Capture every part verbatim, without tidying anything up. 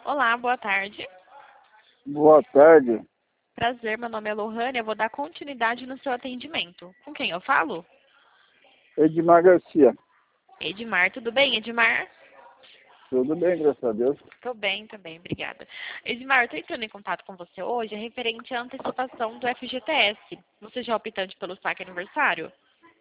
Olá, boa tarde. Boa tarde. Prazer, meu nome é Lohane, eu vou dar continuidade no seu atendimento. Com quem eu falo? Edmar Garcia. Edmar, tudo bem, Edmar? Tudo bem, graças a Deus. Tô bem também, obrigada. Edmar, eu tô entrando em contato com você hoje, é referente à antecipação do F G T S. Você já é optante pelo saque aniversário?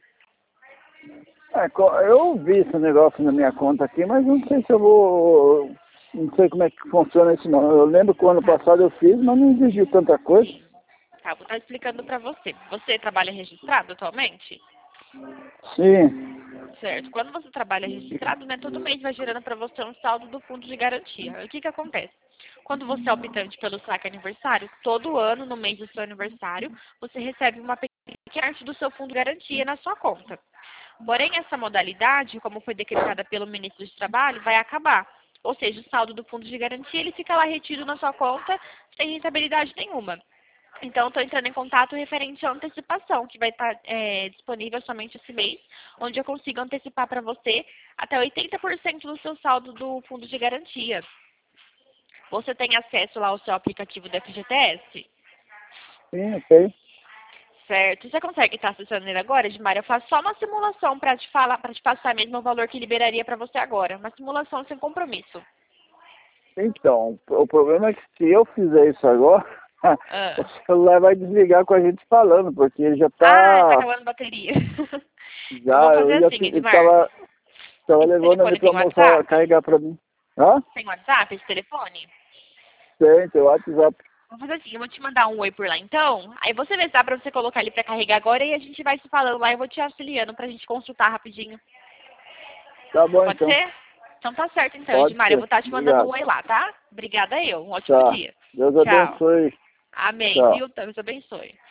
É, co- eu vi esse negócio na minha conta aqui, mas não sei se eu vou... Não sei como é que funciona isso não. Eu lembro que o ano Tá, passado eu fiz, mas não exigiu tanta coisa. sim. Tá, vou estar explicando pra você. Você trabalha registrado atualmente? Sim. Certo. Quando você trabalha registrado, né, todo mês vai gerando para você um saldo do fundo de garantia. O que que acontece? Quando você é optante pelo saque aniversário, todo ano, no mês do seu aniversário, você recebe uma pequena parte do seu fundo de garantia na sua conta. Porém, essa modalidade, como foi decretada pelo ministro do Trabalho, vai acabar. Ou seja, o saldo do fundo de garantia, ele fica lá retido na sua conta sem rentabilidade nenhuma. Então, estou entrando em contato referente à antecipação, que vai estar é, disponível somente esse mês, onde eu consigo antecipar para você até oitenta por cento do seu saldo do fundo de garantia. Você tem acesso lá ao seu aplicativo do F G T S? Sim, ok. Certo. Você consegue estar acessando ele agora, Edmar? Eu faço só uma simulação para te falar, para te passar mesmo o valor que liberaria para você agora. Uma simulação sem compromisso. Então, o problema é que se eu fizer isso agora, Ah, o celular vai desligar com a gente falando, porque ele já ah tá tá... acabando a bateria. Eu vou Já, fazer eu já assim, fi- Edmar. estava tava Esse levando ali telefone pra tem moça WhatsApp? carregar pra mim. Hã? Tem WhatsApp esse telefone? Tem, tem WhatsApp. Vou fazer assim, eu vou te mandar um oi por lá então. Aí você vê se dá pra você colocar ali pra carregar agora e a gente vai se falando lá. Eu vou te auxiliando pra gente consultar rapidinho. Tá bom Pode então. ser? Então tá certo então, Pode Edmar. Eu vou ser. estar te mandando um Obrigado. oi lá, tá? Obrigada eu. Um ótimo Tá. dia. Deus Tchau. abençoe. Amém, Tchau. viu? Deus abençoe.